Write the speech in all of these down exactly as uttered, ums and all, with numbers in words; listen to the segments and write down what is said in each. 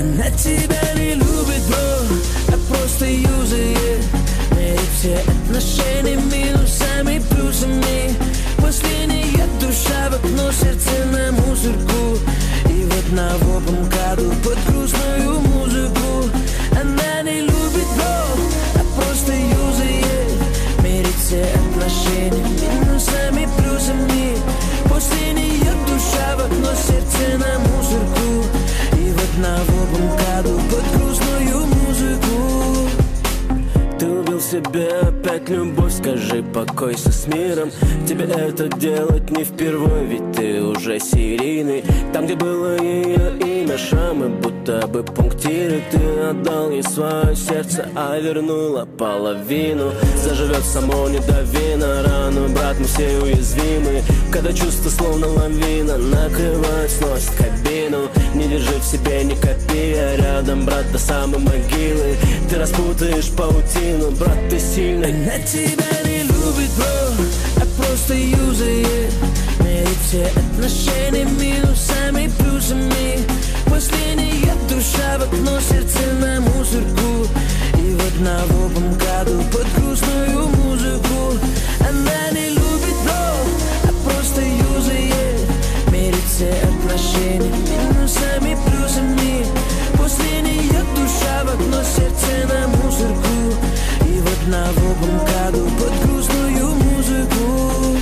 Она тебя не любит, бро, а просто юзает. Мерит все отношения минусами, плюсами. После нее душа в окно, сердце на мусорку. И в одновопом году под грустную музыку. Она не любит, бро, а просто юзает. Мерит все отношения минусами, плюсами. После нее душа в окно, сердце на мусорку. И в одновопом году под грустную музыку. Ты убил себе опять любовь, скажи, покойся с миром. Тебе это делать не впервой, ведь ты уже серийный. Там, где было ее имя, шрамы, будто бы пунктиры. Ты отдал ей свое сердце, а вернула половину. Заживет само не до вина, рану, брат, мы все уязвимы. Когда чувства словно лавина накрывает, сносит кабину. Не держи в себе, не копи, а рядом, брат, до самой могилы. Ты распутаешь паутину, брат, ты сильный. Она тебя не любит, бро, а просто юзает. Мерит все отношения минусами, плюсами. После нее душа в окно, сердце на мусорку. И в одновопом году под грустную музыку. Она не любит, бро, а просто юзает. Мерит все отношения минусами, плюсами. После нее душа в окно, сердце на мусорку. И в одновопом году под грустную музыку.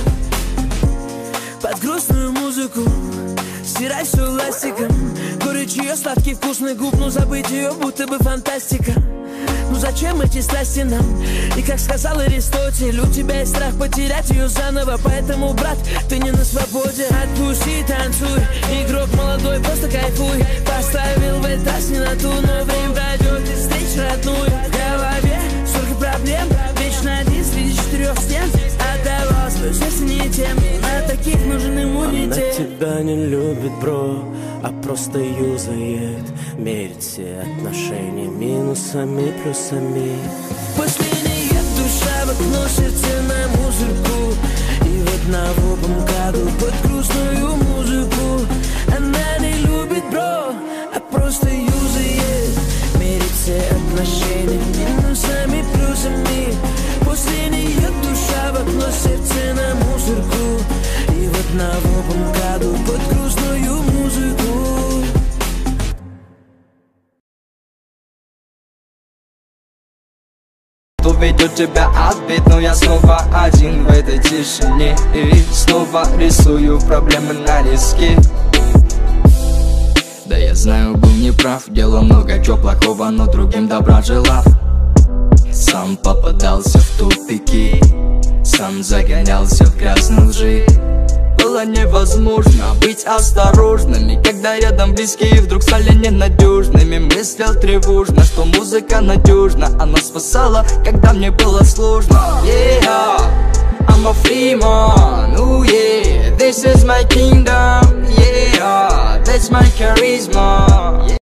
Под грустную музыку. Стирай все ластиком. Горечь ее, сладкий вкусный губ. Но забыть ее будто бы фантастика. Ну зачем эти страсти нам? И как сказал Аристотель, у тебя есть страх потерять ее заново. Поэтому, брат, ты не на свободе. Отпусти, танцуй, игрок молодой, просто кайфуй. Поставил в этаж не на ту, но время пройдет и встреч родную. В голове столько проблем, вечно один среди четырех стен. Отдавал свое сердце не тем, на таких нужен иммунитет. Она тебя не любит, бро, а просто юзает. Мерит все отношения минусами, плюсами. После нее душа в окно, сердце на мусорку. И в одновопом году под грустную музыку. Она не любит, бро, а просто юзает. Мерит все отношения минусами, плюсами. После нее душа в окно, сердце на мусорку. И в одновопом году под грустную музыку. Уведет тебя отбит, но я снова один в этой тишине. И снова рисую проблемы на риске. Да я знаю, был неправ, делал много чего плохого, но другим добра желав. Сам попадался в тупики, сам загонялся в грязные лжи. Было невозможно быть осторожными, когда рядом близкие вдруг стали ненадежными. Мыслил тревожно, что музыка надежна, она спасала, когда мне было сложно. Yeah, I'm a free man, ooh yeah, this is my kingdom. Yeah, that's my charisma.